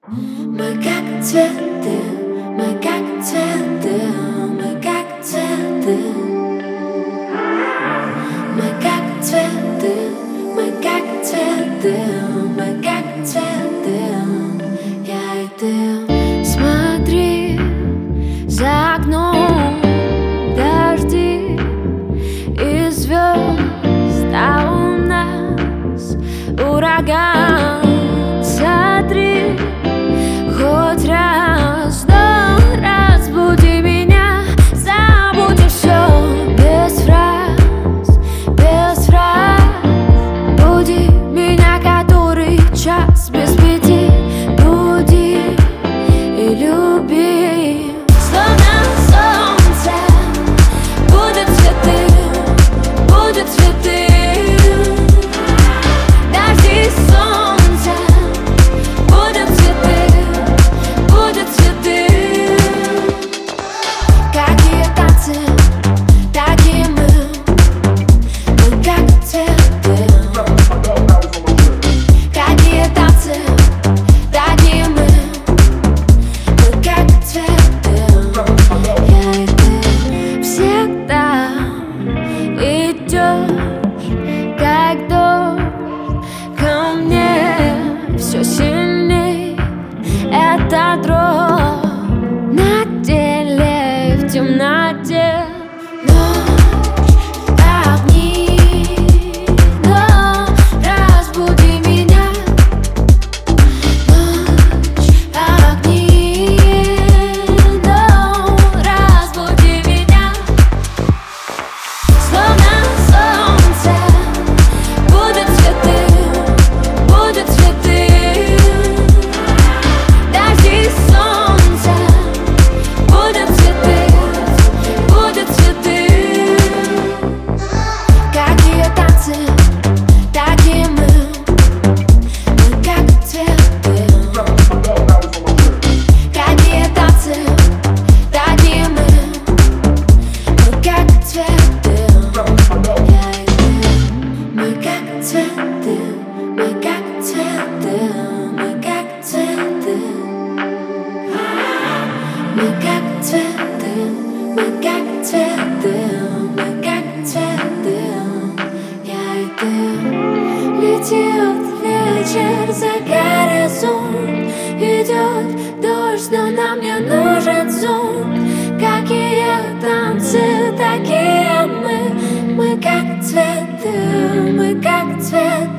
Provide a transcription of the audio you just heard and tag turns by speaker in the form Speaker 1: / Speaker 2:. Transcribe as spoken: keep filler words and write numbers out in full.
Speaker 1: Мы как цветы, мы как цветы, мы как цветы. Мы как цветы, мы как цветы, мы как цветы. Я и ты. Смотри, за окном дожди и звезд, а у нас ураган. Смотри, хоть раз, но разбуди меня, забудь все без фраз, без фраз. Буди меня, который час без пяти, буди и люби. Словно солнце будет цветы, будет цветы. Дожди, солнце, будет цветы, будет цветы. Какие танцы, такие мы, мы как цветы. Какие танцы, такие мы, мы как цветы. Я и ты. Всегда идешь, как дождь, ко мне все сильней. Это дрожь на теле и в темноте. Ночь, огни, но разбуди меня. Ночь, огни, но разбуди меня. Словно солнце будет цветы, будет цветы. Дожди, солнце, будет цветы, будет цветы. Какие танцы, такие мы, мы как цветы. Какие танцы, такие мы, мы как цветы. Я и ты. Мы как цветы, мы как цветы, мы как цветы. Мы как цветы, мы как цветы, мы как цветы. Я и ты. Летит вечер за горизонт, идет дождь, но нам не нужен зонт. Какие танцы, такие мы, мы как цветы, мы как цветы.